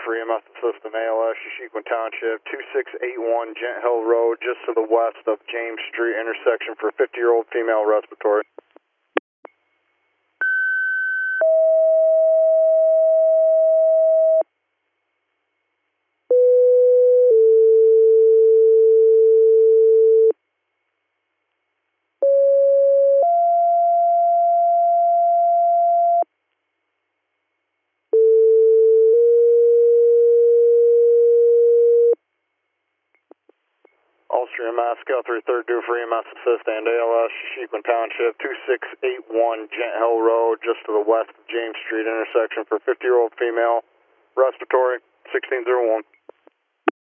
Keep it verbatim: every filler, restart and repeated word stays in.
for E M S Assistant A L S, Yashequin Township, two six eight one Gent Hill Road, just to the west of James Street intersection for fifty-year-old female respiratory. Ulster M S, Guthrie, third due for E M S Assist and A L S, Yashequin Township, two six eight one Gent Hill Road, just to the west of James Street intersection for fifty-year-old female respiratory, sixteen oh one.